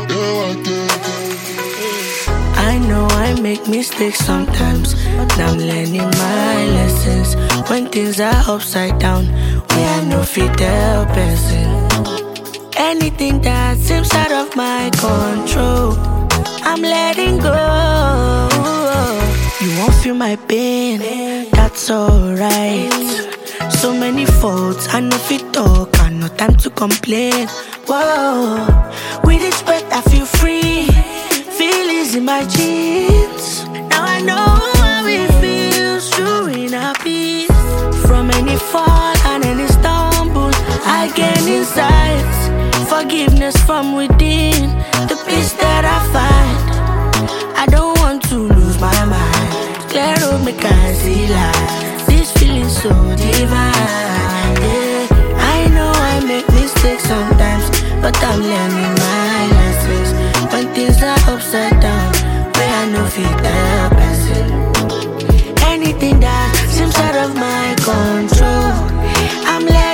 I know I make mistakes sometimes, but I'm learning my lessons. When things are upside down, we are no fidel person. Anything that seems out of my control, I'm letting go. You won't feel my pain, that's alright. So many faults, I know fit talk, I no time to complain. Whoa, with this breath I feel free, feel easy in my jeans. Now I know how it feels to inner peace. From any fall and any stumble, I gain insights, forgiveness from within, the peace that I find. I don't want to lose my mind, clear road make I see light. This feeling so divine, yeah. I know I make mistakes sometimes, but I'm learning my lessons. When things are upside down, where I know fit the person. Anything that seems out of my control, I'm letting